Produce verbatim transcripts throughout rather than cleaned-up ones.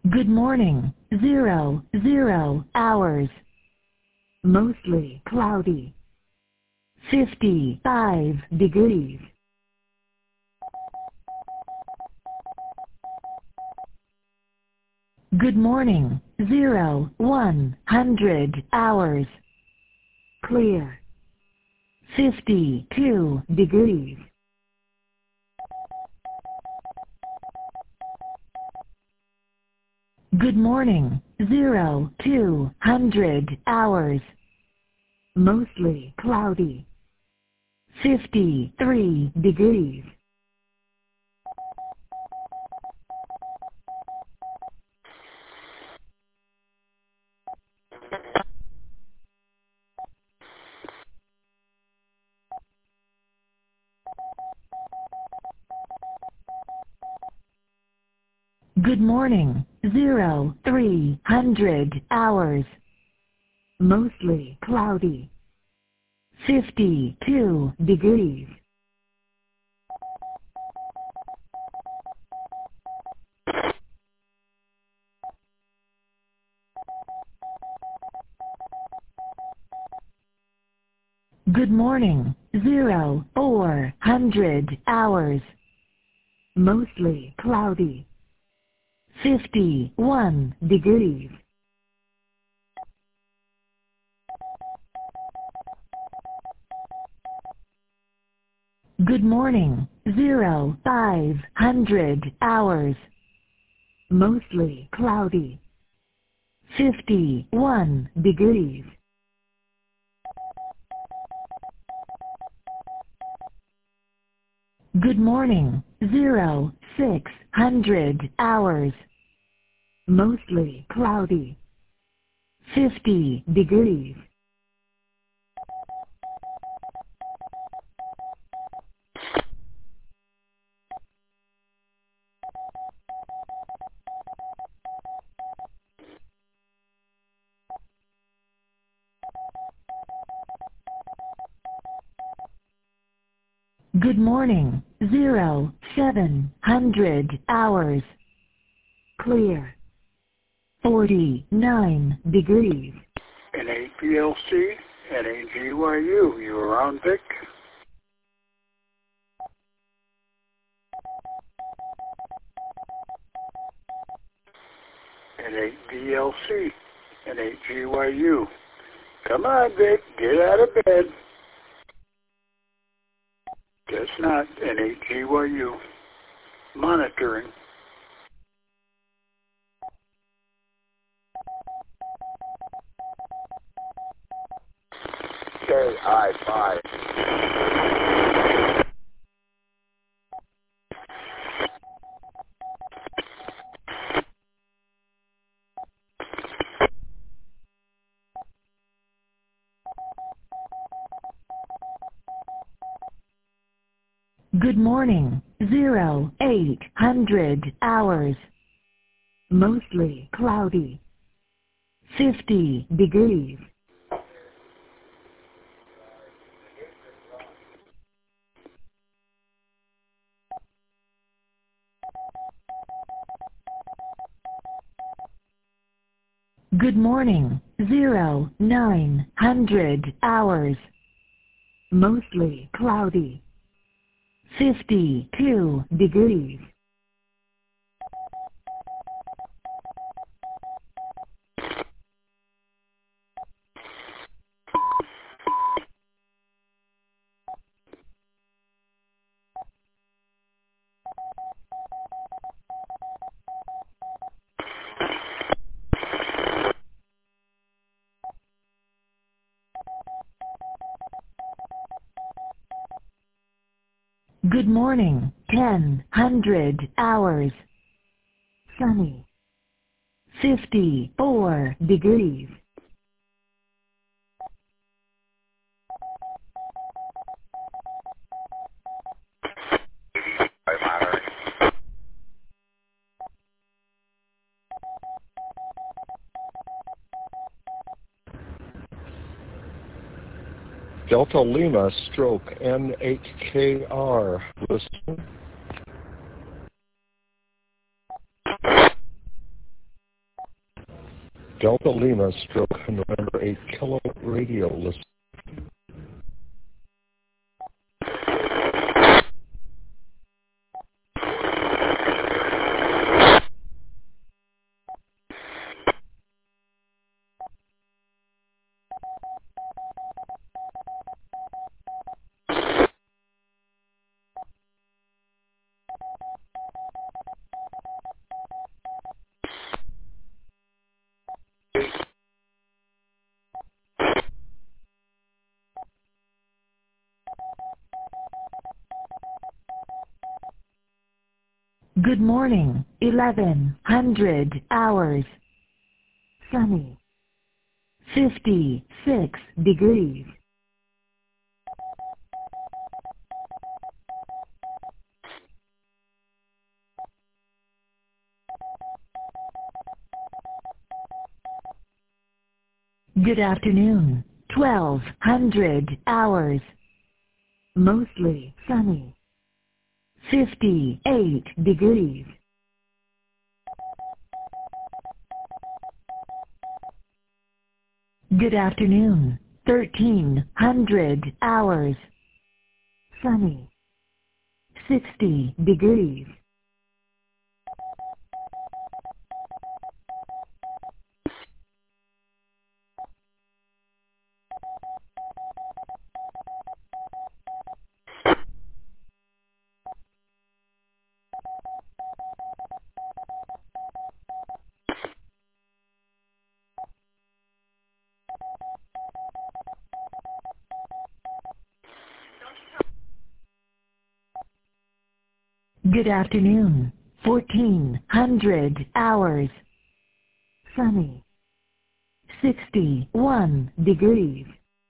Good morning. Zero, zero hours. Mostly cloudy. fifty-five degrees. Good morning. Zero, one hundred hours. Clear. fifty-two degrees. Good morning. Zero, two hundred hours. Mostly cloudy. fifty-three degrees. Good morning. Zero, three hundred hours. Mostly cloudy. fifty-two degrees. Good morning. Zero, four hundred hours. Mostly cloudy. fifty-one degrees. Good morning. Zero, five hundred hours. Mostly cloudy. fifty-one degrees. Good morning. Zero, six hundred hours. Mostly cloudy. fifty degrees. Good morning. Zero, seven hundred hours. Clear. forty-nine degrees. N A P L C, N A G Y U, you around, Vic? N A D L C, N A G Y U. Come on, Vic, get out of bed. Guess not, N A G Y U. Monitoring. K I five. Good morning. Zero, eight hundred hours. Mostly cloudy. fifty degrees. Good morning. Zero, nine hundred hours. Mostly cloudy. fifty-two degrees. Good morning. Ten hundred hours. Sunny. fifty-four degrees. Delta Lima stroke N eight K R. Listen. Delta Lima stroke November eight Kilo radio listen. Good morning, eleven hundred hours. Sunny. fifty-six degrees. Good afternoon, twelve hundred hours. Mostly sunny. fifty-eight degrees. Good afternoon, thirteen hundred hours. Sunny. sixty degrees. Good afternoon, fourteen hundred hours. Sunny. sixty-one degrees.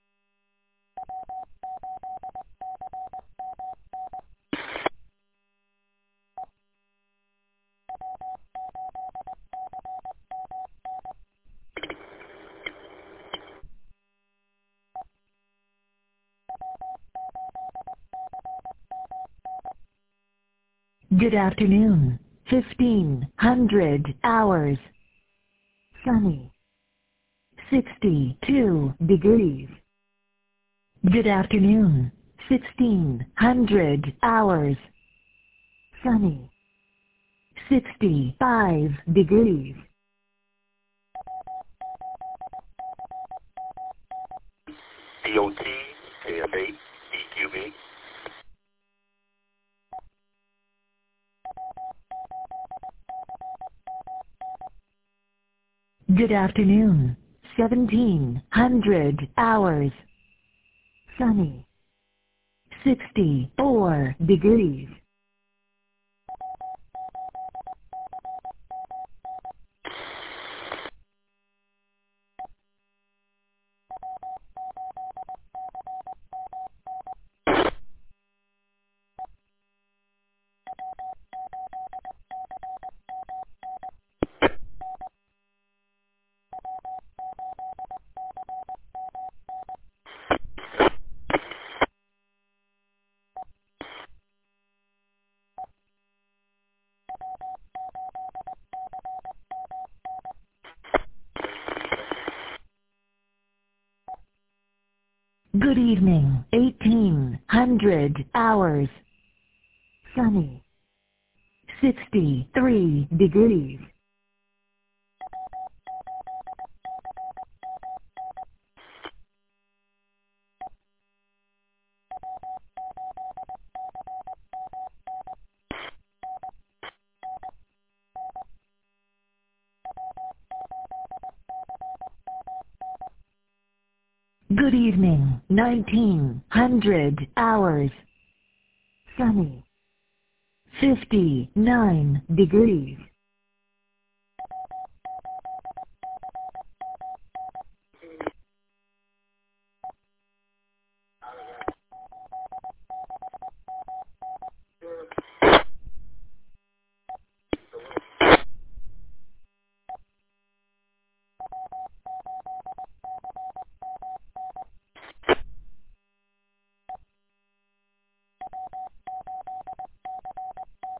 Good afternoon, fifteen hundred hours. Sunny. sixty-two degrees. Good afternoon, sixteen hundred hours. Sunny. sixty-five degrees. D O T, K F eight, D Q B. Good afternoon, seventeen hundred hours. Sunny. sixty-four degrees. Good evening, eighteen hundred hours. Sunny. sixty-three degrees. Good evening, nineteen hundred hours. Sunny. fifty-nine degrees.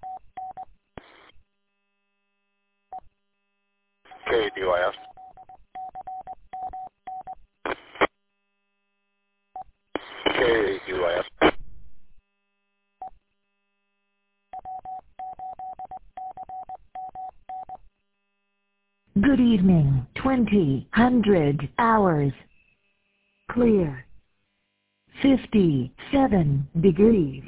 K D Y S. Good evening. twenty, hundred, hours. Clear. fifty-seven degrees.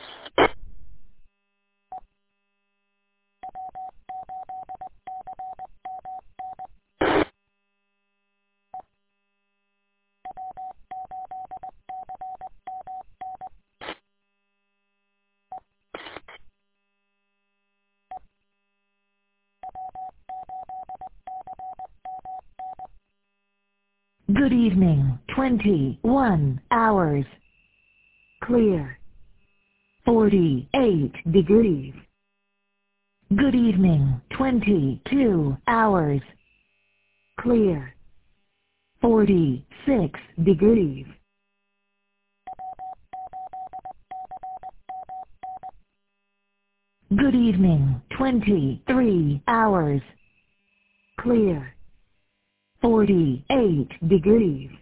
Good evening. twenty-one hours. Clear. forty-eight degrees. Good evening. twenty-two hours. Clear. forty-six degrees. Good evening. twenty-three hours. Clear. forty-eight degrees.